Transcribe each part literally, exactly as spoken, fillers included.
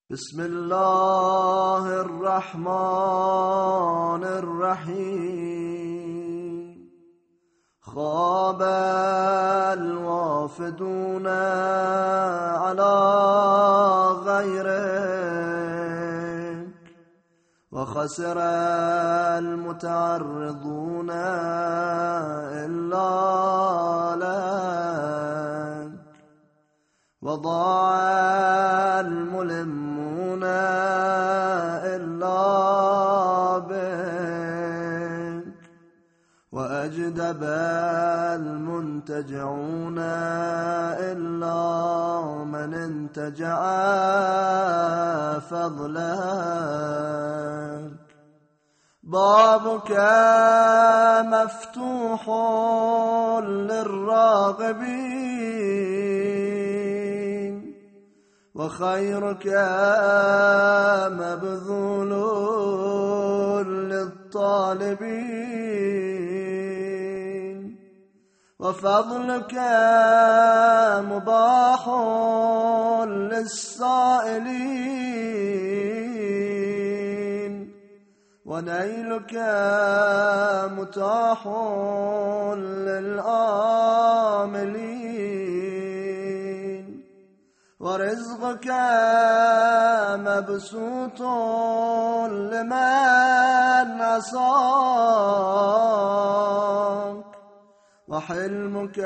بسم الله الرحمن الرحیم. خاب الوافدون على غيرك وخسر المتعرضون إلا لك وضاع الملمون إلا بك وأجدب المنتجعون إلا من انتجع فضلك. بابك مفتوح للراغبين وخيرك مبذول للطالبين وفضلك مباح للسائلين ونيلك متاح للآملين ورزقك مبسوط لمن عصاك وحلمك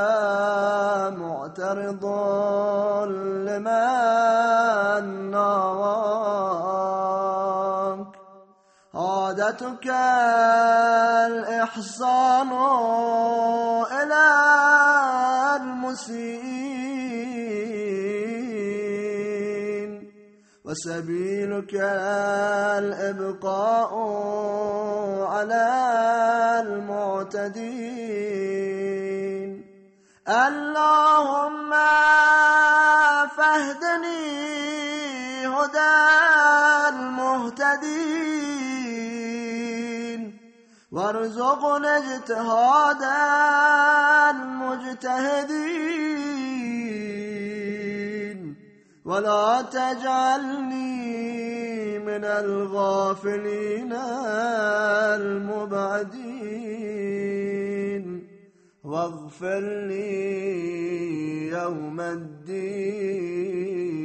معترض لمن ناواك. عادتك الإحسان إلى المسيئين وسبيلك الإبقاء على المعتدين. اللهم فاهدني هدى المهتدين وارزقنا اجتهاد المجتهدين ولا تجعلني من الغافلين المبعدين واغفر لي يوم الدين.